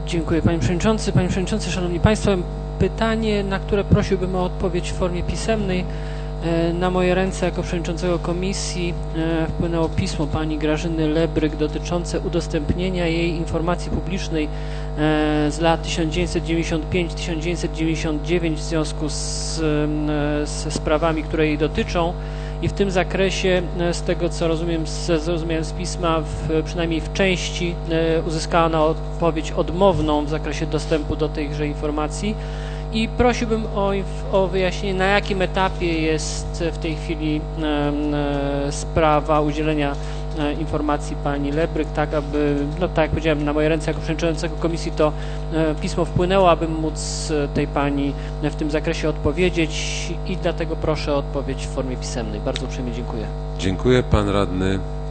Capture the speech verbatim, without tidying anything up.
Dziękuję Panie Przewodniczący. Panie Przewodniczący, Szanowni Państwo, pytanie, na które prosiłbym o odpowiedź w formie pisemnej. Na moje ręce jako przewodniczącego komisji wpłynęło pismo pani Grażyny Lebryk dotyczące udostępnienia jej informacji publicznej z lat tysiąc dziewięćset dziewięćdziesiąt pięć do tysiąc dziewięćset dziewięćdziesiąt dziewięć w związku z, z sprawami, które jej dotyczą. I w tym zakresie, z tego co rozumiem, zrozumiałem z pisma, w, przynajmniej w części uzyskała ona odpowiedź odmowną w zakresie dostępu do tejże informacji. I prosiłbym o, o wyjaśnienie, na jakim etapie jest w tej chwili e, e, sprawa udzielenia e, informacji pani Lebryk, tak aby, no tak jak powiedziałem, na moje ręce jako przewodniczącego komisji to e, pismo wpłynęło, aby móc tej pani w tym zakresie odpowiedzieć i dlatego proszę o odpowiedź w formie pisemnej. Bardzo uprzejmie dziękuję. Dziękuję. Pan radny